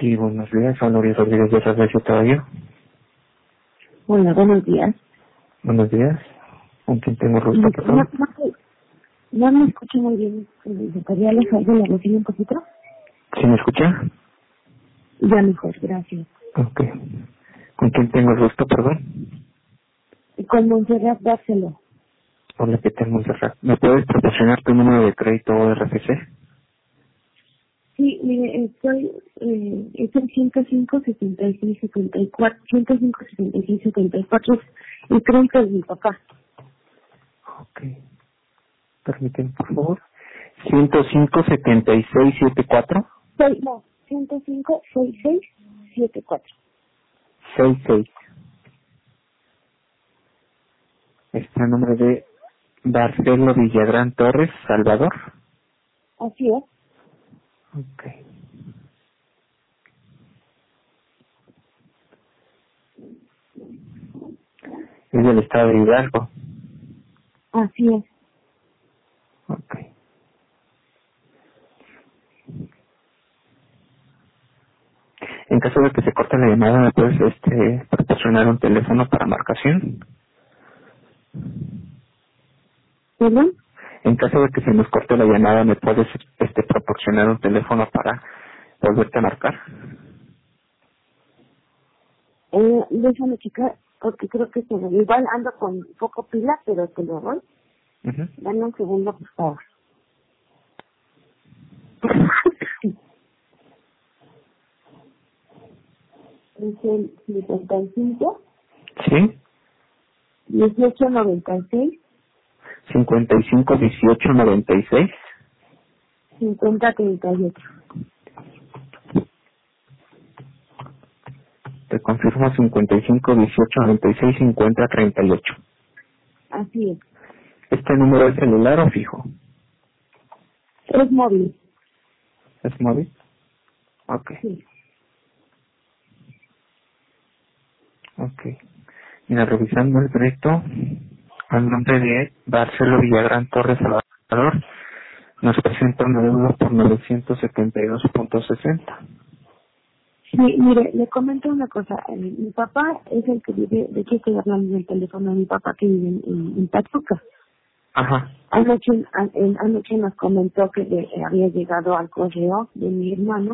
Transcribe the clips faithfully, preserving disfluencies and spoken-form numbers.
Sí, buenos días, soy Luis Rodríguez de Servicio todavía. Hola, buenos días. Buenos días, ¿con quién tengo el gusto, No, por no, favor? no me escucho muy bien. ¿Gustaría les algo la bocina un poquito? ¿Sí me escucha? Ya mejor, gracias. Ok. ¿Con quién tengo el gusto, perdón? Y con Montserrat dárselo. Hola, ¿qué tal, Montserrat? ¿Me puedes proporcionar tu número de crédito o R F C? Sí, mire, estoy, eh, es el ciento cinco, setenta y seis, setenta y cuatro, ciento cinco, setenta y seis, setenta y cuatro, el crédito de mi papá. Ok. Permíteme, por favor. ciento cinco, setenta y seis, setenta y cuatro. Soy, no, ciento cinco, sesenta y seis, setenta y cuatro. sesenta y seis. Está el nombre de Barcelo Villagrán Torres, Salvador. Así es. Ok. Es del estado de Hidalgo. Así es. Ok. En caso de que se corte la llamada, ¿me puedes este, proporcionar un teléfono para marcación? ¿Perdón? En caso de que se nos corte la llamada, ¿me puedes este, proporcionar un teléfono para volverte a marcar? Eh, déjame checar, porque creo que se me, igual ando con poco pila, pero te lo doy. Ujú. Dame un segundo, por favor. Es el cincuenta y cinco, ¿Sí? dieciocho, noventa y seis, cincuenta y cinco, dieciocho, noventa y seis. cincuenta, treinta y ocho. Te confirmo cincuenta y cinco, dieciocho, noventa y seis, cincuenta, treinta y ocho. Así es. ¿Este número es celular o fijo? Es móvil. ¿Es móvil? Ok, Sí. ok. Mira, revisando el proyecto, al nombre de Barcelo Villagrán Torres Salvador, nos presenta una deuda por novecientos setenta y dos punto sesenta. Sí, mire, le comento una cosa. Eh, Mi papá es el que vive, de hecho estoy hablando del teléfono de mi papá que vive en, en, en Pachuca. Ajá, Anoche, a- en- anoche nos comentó que le había llegado al correo de mi hermano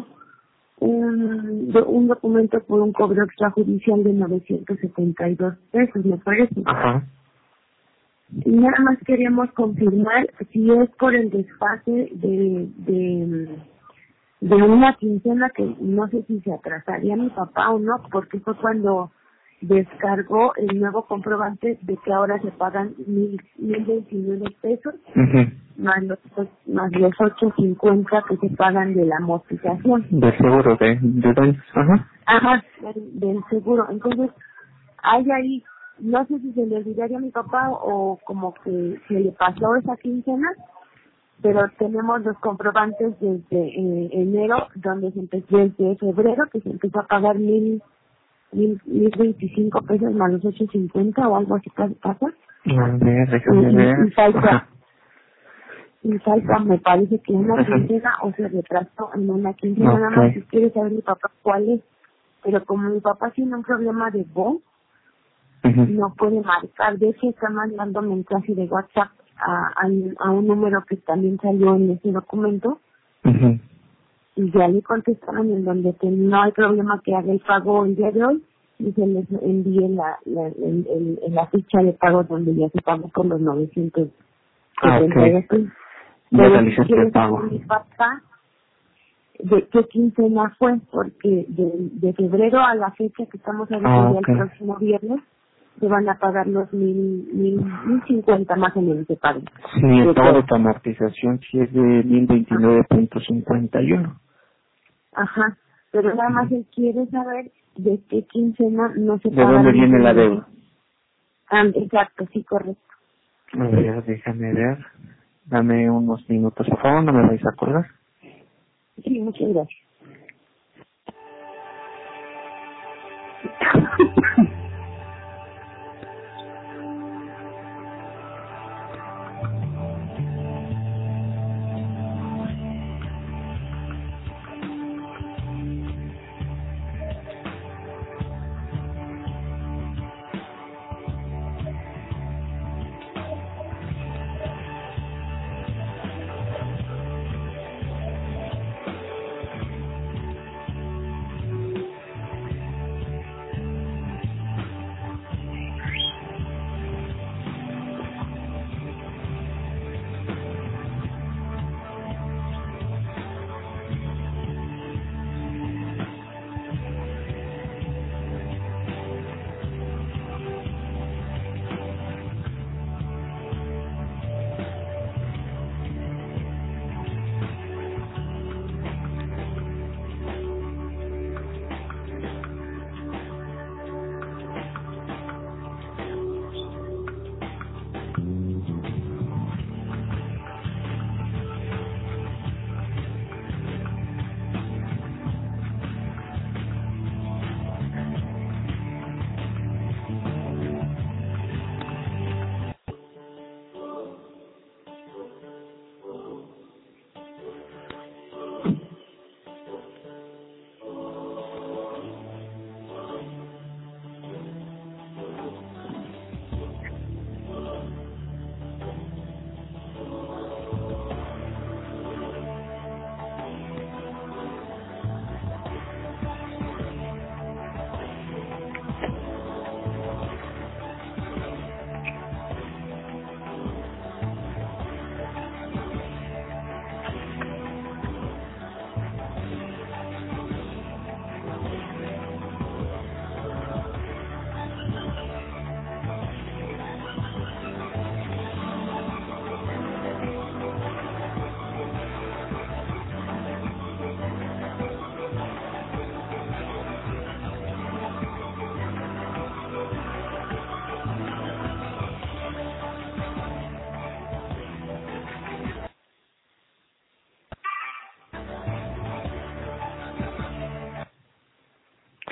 un, do- un documento por un cobro extrajudicial de novecientos setenta y dos pesos, me parece. ajá. Y nada más queríamos confirmar si es por el desfase de, de, de una quincena que no sé si se atrasaría mi papá o no, porque fue cuando descargó el nuevo comprobante de que ahora se pagan mil, mil veintinueve pesos Ujú. más los, más los ocho cincuenta que se pagan de la amortización. De seguro, de, de daños. Ajá. Ajá, del, del seguro. Entonces, hay ahí, no sé si se le olvidaría a mi papá o como que se le pasó esa quincena, pero tenemos los comprobantes desde eh, enero, donde se empezó desde febrero, que se empezó a pagar mil, mil, mil veinticinco pesos más los ocho cincuenta o algo así pa- pasa. A ver, Y, déjame y, ver. y falta, Ajá. y falta, me parece que una Ajá. quincena o se retrasó en una quincena, nada Ok. más si quiere saber mi papá cuál es. Pero como mi papá tiene un problema de voz, Ujú. no puede marcar. De hecho, está mandando mensaje de WhatsApp a, a, a un número que también salió en ese documento Ujú. y ya le contestaron en donde que no hay problema que haga el pago el día de hoy y se les envíe la, la, el- el- el- la ficha de pago donde ya se pagó por los novecientos Ah, setenta y dos ok. pesos. Ya Pero si realizaste el quiere pago. saber mi papá de qué quincena fue, porque de, de febrero a la fecha que estamos ahorita Ah, ya ok. el próximo viernes se van a pagar los mil, mil, mil cincuenta más o menos se pagan Sí, el de pago de todo. tu amortización sí es de mil Ah, veintinueve punto cincuenta y uno. ajá, pero nada más él quiere saber de qué quincena no se ¿De dónde pagan viene la mil. deuda? Ah, exacto, sí, correcto. A ver, déjame ver. Dame unos minutos, por favor, no me vais a acordar. Sí, muchas gracias.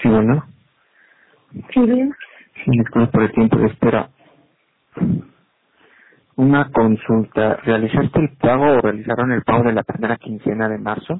Sí, bueno. Sí, bien. Sí, disculpe por el tiempo de espera. Una consulta. ¿Realizaste el pago o realizaron el pago de la primera quincena de marzo?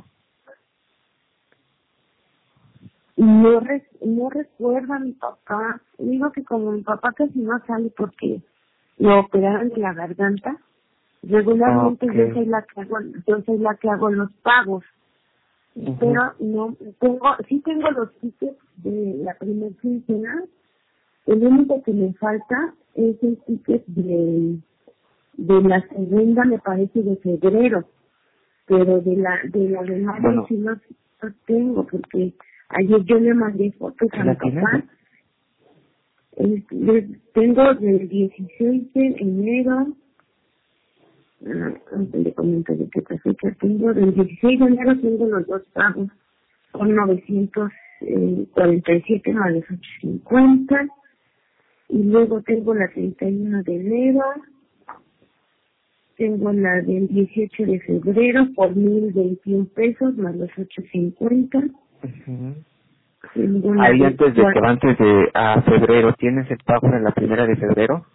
No, re, no recuerdo a mi papá. Digo que como mi papá casi no sale porque lo operaron de la garganta, regularmente yo Okay. soy la que hago, yo soy la que hago los pagos. Uh-huh. Pero no tengo, sí tengo los tickets de la primera quincena. El único que me falta es el ticket de, de la segunda, me parece, de febrero. Pero de la de la de mayo Bueno, sí no, no tengo, porque ayer yo le mandé fotos ¿sí a mi la tienes? papá. El- le- tengo del dieciséis de enero, ah, antes le comento de qué fecha tengo, del dieciséis de enero tengo los dos pagos con novecientos cuarenta y siete más los ochocientos cincuenta, y luego tengo la treinta y uno de enero, tengo la del dieciocho de febrero por mil veintiún pesos más los ochocientos cincuenta. Uh-huh. Tengo la Ahí de, antes de que va antes de a febrero, ¿tienes el pago de la primera de febrero?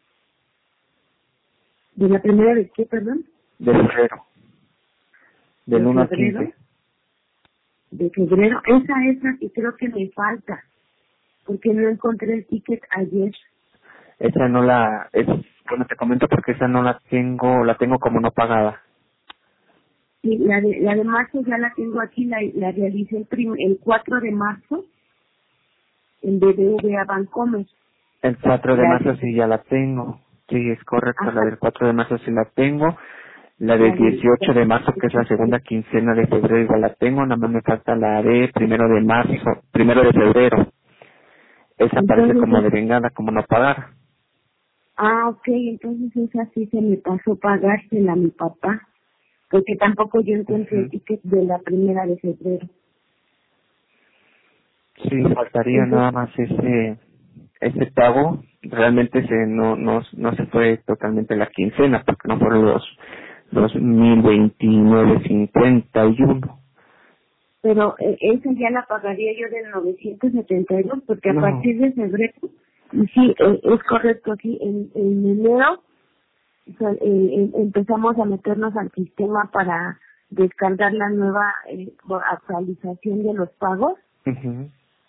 de la primera de qué, perdón, De febrero, del de uno al febrero, quince. de febrero. Esa es la que creo que me falta, porque no encontré el ticket ayer. Esa no la, es, bueno, te comento porque esa no la tengo, la tengo como no pagada. Y la de, la de marzo ya la tengo aquí, la, la realicé el, prim, el cuatro de marzo en B B V a Bancomer. El cuatro de La marzo de, sí ya la tengo. Sí, es correcto, la ajá, del cuatro de marzo sí la tengo. La del la de, dieciocho de marzo, que es la segunda quincena de febrero, igual la tengo. Nada más me falta la de primero de marzo, primero de febrero. Esa parece como entonces, devengada, como no pagar. ah, ok, entonces esa sí se me pasó pagársela a mi papá, porque tampoco yo encontré el Ujú. ticket de la primera de febrero. Sí, faltaría Entonces, nada más ese ese pago. Realmente se no no no se fue totalmente la quincena porque no fueron los los mil veintinueve cincuenta y uno. pero eh, esa ya la pagaría yo del novecientos setenta y dos, porque a No, partir de febrero, y sí, eh, es correcto aquí, en, en enero o sea, eh, eh, empezamos a meternos al sistema para descargar la nueva eh, actualización de los pagos, ujú,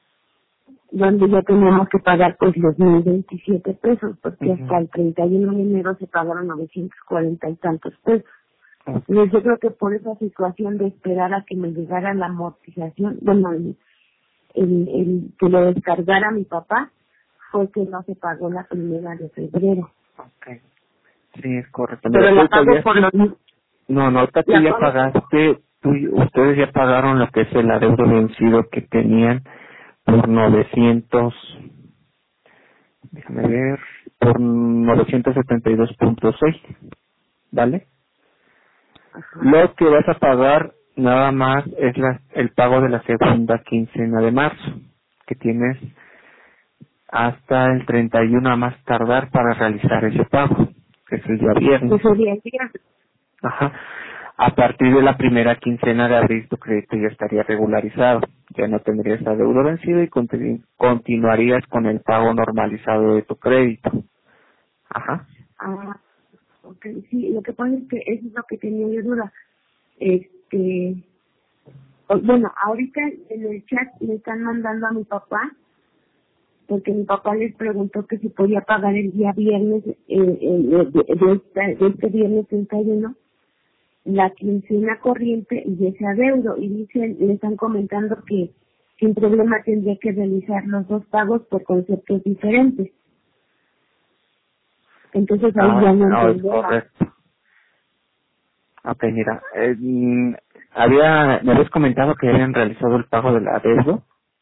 donde ya teníamos que pagar pues los mil veintisiete pesos, porque hasta ujú. el treinta y uno de enero se pagaron novecientos cuarenta y tantos pesos. Ok. Entonces yo creo que por esa situación de esperar a que me llegara la amortización, bueno, el, el, el que lo descargara mi papá, fue que no se pagó la primera de febrero. Ok. Sí, es correcto. Mira, Pero tú la ahorita pago ya, por los... no, no, ahorita tú La ya pago... pagaste, tú, ustedes ya pagaron lo que es el adeudo vencido que tenían por novecientos, déjame ver, por novecientos setenta y dos punto seis, ¿vale? Ajá. Lo que vas a pagar nada más es la, el pago de la segunda quincena de marzo, que tienes hasta el treinta y uno a más tardar para realizar ese pago, que es el día viernes. Ese día, día. Ajá. A partir de la primera quincena de abril tu crédito ya estaría regularizado, ya no tendrías adeudo vencido y continu- continuarías con el pago normalizado de tu crédito. Ajá. Ah, ok, sí, lo que pasa es que eso es lo que tenía yo duda. Este, o- bueno, ahorita en el chat le están mandando a mi papá, porque mi papá les preguntó que si podía pagar el día viernes, eh, eh, de, de- de esta- de este viernes treinta y uno, la quincena corriente y ese adeudo, y dicen, le están comentando que sin problema tendría que realizar los dos pagos por conceptos diferentes. Entonces ahí Ah, ya no no, es entendemos. correcto. Ok, mira, eh, mm, había, me habías comentado que habían realizado el pago del adeudo,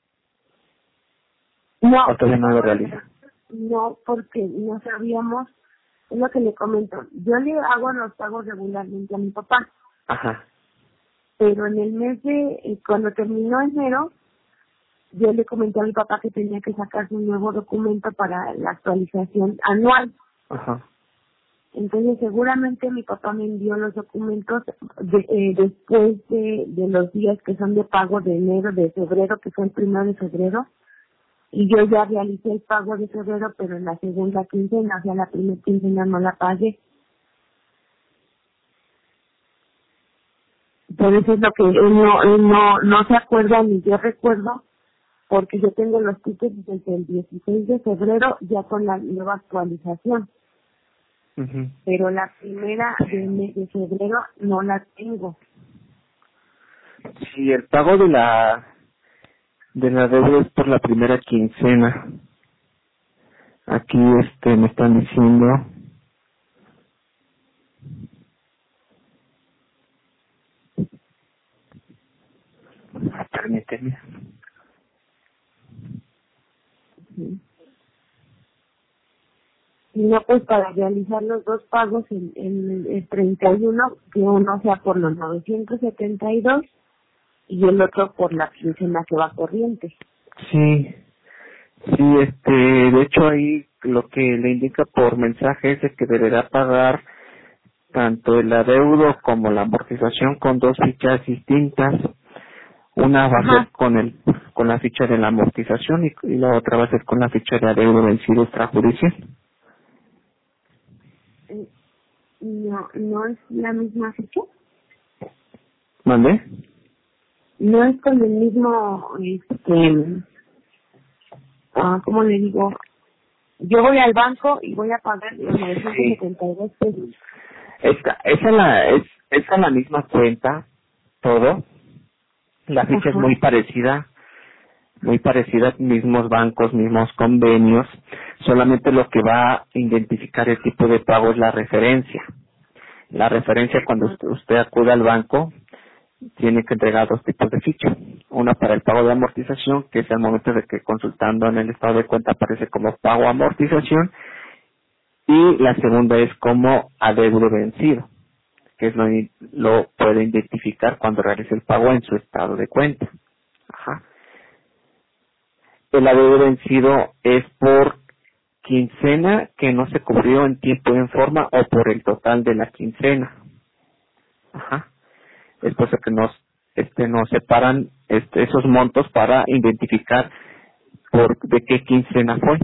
No, o el todavía no lo pago de realiza. la- no, porque no sabíamos, es lo que le comento. Yo le hago los pagos regularmente a mi papá, Ajá. pero en el mes de, eh, cuando terminó enero, yo le comenté a mi papá que tenía que sacar un nuevo documento para la actualización anual. Ajá. Entonces seguramente mi papá me envió los documentos de, eh, después de, de los días que son de pago de enero, de febrero, que fue el primero de febrero, y yo ya realicé el pago de febrero, pero en la segunda quincena, o sea, la primera quincena no la pagué. Por eso es lo que él no, él no, no se acuerda ni yo recuerdo, porque yo tengo los tickets desde el dieciséis de febrero ya con la nueva actualización. Uh-huh. Pero la primera de, mes de febrero no la tengo. Sí, el pago de la de la deuda es por la primera quincena. Aquí este me están diciendo, ah, permíteme. Sí. Y no, pues para realizar los dos pagos en, en el treinta y uno, que uno sea por los novecientos setenta y dos y el otro por la quincena que va corriente. Sí, sí, este, de hecho ahí lo que le indica por mensaje es de que deberá pagar tanto el adeudo como la amortización con dos fichas distintas. Una va a Ajá. ser con el con la ficha de la amortización y, y la otra va a ser con la ficha de adeudo vencido extrajudicial. Eh, No, no es la misma fecha. ¿Mande? No es con el mismo, este, ah, ¿cómo le digo? Yo voy al banco y voy a pagar los novecientos Sí. setenta y dos pesos. Esta, esa la es esa la misma cuenta, todo. La ficha es muy Ajá. parecida, muy parecida, mismos bancos, mismos convenios. Solamente lo que va a identificar el tipo de pago es la referencia. La referencia cuando usted, usted acude al banco tiene que entregar dos tipos de ficha. Una para el pago de amortización, que es el momento de que consultando en el estado de cuenta aparece como pago amortización, y la segunda es como adeudo vencido, que es lo, lo puede identificar cuando realice el pago en su estado de cuenta. Ajá. El adeudo vencido es por quincena que no se cubrió en tiempo y en forma o por el total de la quincena. Ajá. Es por eso que nos este nos separan este esos montos para identificar por de qué quincena fue.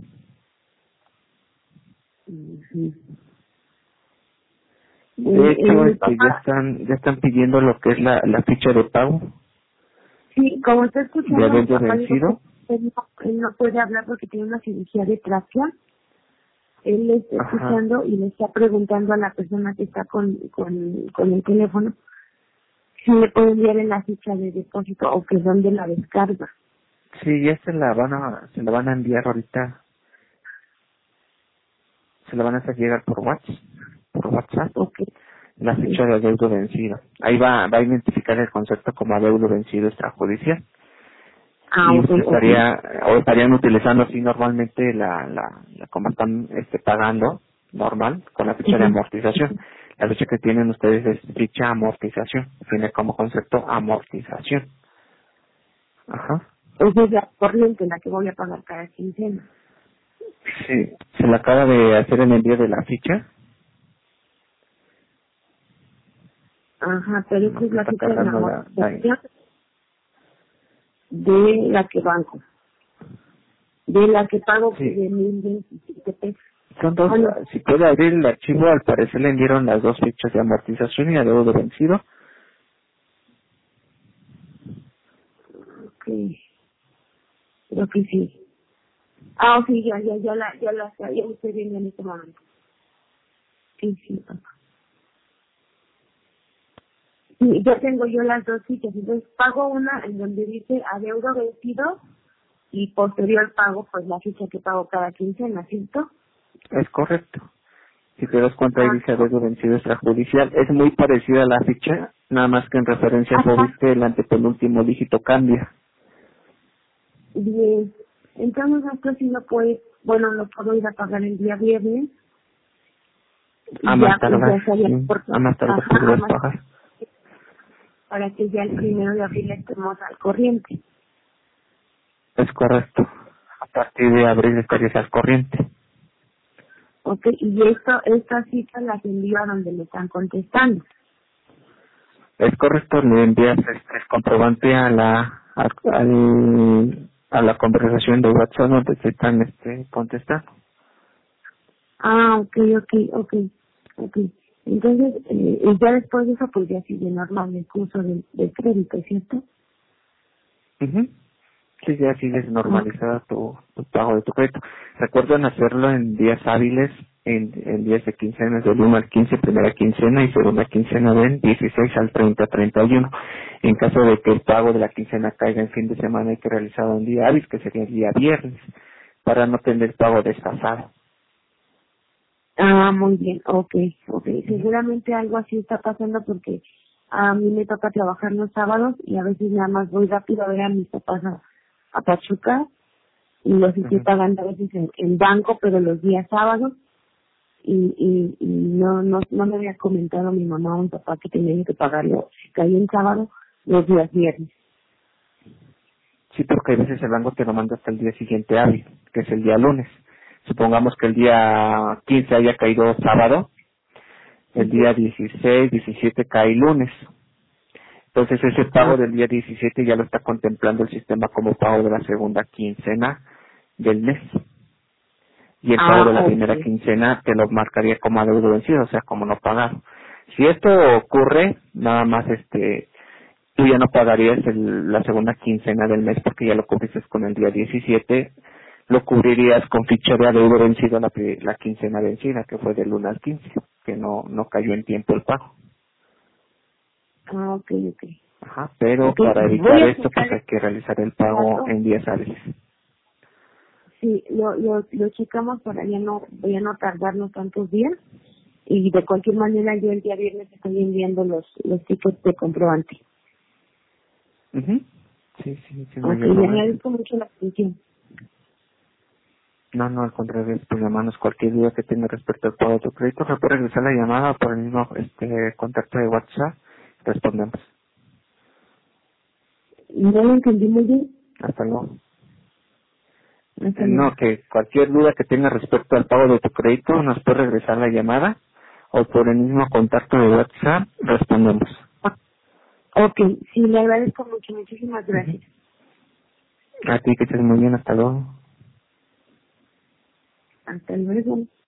Ujú. De Eh, eh, hecho, mi este ya papá, están ya están pidiendo lo que es la, la ficha de pago sí, como está de escuchando, mi adeudo papá dijo que vencido. él no, él no puede hablar porque tiene una cirugía de tráquea. Él le está Ajá. escuchando y le está preguntando a la persona que está con, con, con el teléfono si le puede enviar en la ficha de depósito o que dónde la descarga. Sí, ya se la van a se la van a enviar ahorita, se la van a hacer llegar por WhatsApp, por WhatsApp, Ok, la sí. ficha de adeudo vencido. Ahí va va a identificar el concepto como adeudo vencido extrajudicial. Ah, Y ok, usted ok. estaría o estarían utilizando así normalmente la la, la como están este pagando normal con la ficha de Ujú. amortización. La ficha que tienen ustedes es ficha amortización, tiene como concepto amortización. Ajá. Esa es la corriente, la que voy a pagar cada quincena. Sí, se le acaba de hacer el envío de la ficha, Ajá, pero esa lo es que la está ficha de la cargando la, la amortización de la que banco, de la que pago sí, de mil veintisiete pesos. son dos. Bueno, Si puede abrir el archivo, al parecer le enviaron las dos fichas de amortización y adeudo vencido. ok, creo que sí. Ah, sí, ya, ya, ya la, ya la, ya la estoy viendo en este momento. Sí, sí, papá. Sí, ya tengo yo las dos fichas, entonces pago una en donde dice adeudo vencido y posterior pago pues la ficha que pago cada quincena, ¿cierto? Es correcto. Si te das cuenta ahí Ah, dice adeudo vencido extrajudicial, es muy parecida a la ficha, nada más que en referencia a ajá, Fobiste el antepenúltimo dígito cambia. bien. Entonces esto sí lo puede, bueno, lo puedo ir a pagar el día viernes A y más ya, y ya tardar, estaría sí, por, a más tardar ajá, podrías además, pagar. para que ya el primero de abril estemos al corriente. Es correcto. A partir de abril estarías al corriente. Ok, y esto, estas citas las envío a donde le están contestando. Es correcto, le envías este, el comprobante a la a, al, a la conversación de WhatsApp donde te están este, contestando. Ah, ok, ok, ok, ok. Entonces, eh, y ya después de eso, pues ya sigue normal el curso del, del crédito, ¿cierto? Ujú. Sí, ya sigues Ok. normalizada tu, tu pago de tu crédito. Recuerden hacerlo en días hábiles, en, en días de quincenas del uno al quince, primera quincena y segunda quincena del dieciséis al treinta, treinta y uno. En caso de que el pago de la quincena caiga en fin de semana, hay que realizarlo en día hábil, que sería el día viernes, para no tener pago desfasado. Ah, muy bien, ok, ok. Ujú. Seguramente algo así está pasando porque a mí me toca trabajar los sábados y a veces nada más voy rápido a ver a mis papás a, a Pachuca y los estoy Ujú. pagando a veces en, en banco, pero los días sábados y, y, y no, no, no me había comentado mi mamá o mi papá que tenía que pagarlo si caía en sábado los días viernes. Sí, porque a veces el banco te lo manda hasta el día siguiente hábil, que es el día lunes. Supongamos que el día quince haya caído sábado, el Ujú. día dieciséis, diecisiete cae lunes. Entonces ese pago Ah, del día diecisiete ya lo está contemplando el sistema como pago de la segunda quincena del mes. Y el pago de la ah, primera ok. quincena te lo marcaría como adeudo vencido, o sea, como no pagado. Si esto ocurre, nada más este, tú ya no pagarías el- la segunda quincena del mes porque ya lo cubriste con el día diecisiete, lo cubrirías con ficha de adeudo vencido la, pri- la quincena vencida, que fue del uno al quince, que no, no cayó en tiempo el pago. Ah, ok, ok. Ajá, pero Ok, para voy evitar a esto, checar pues hay el que realizar el pago dato. en días hábiles. Sí, lo, lo, lo checamos para ya no, ya no tardarnos tantos días. Y de cualquier manera yo el día viernes estoy enviando los, los tickets de comprobante. Ujú. Sí, sí, sin Ok, mayor le problema. agradezco mucho la atención. No, no, al contrario, es por llamarnos cualquier duda que tenga respecto al pago de tu crédito, me puede regresar la llamada por el mismo este contacto de WhatsApp, respondemos. No lo entendí muy bien. Hasta luego. Hasta Eh, luego. No, que cualquier duda que tenga respecto al pago de tu crédito, nos puede regresar la llamada o por el mismo contacto de WhatsApp, respondemos. Ok, sí, le agradezco mucho. Muchísimas Ujú. gracias. A ti que estés muy bien, hasta luego. Hasta luego.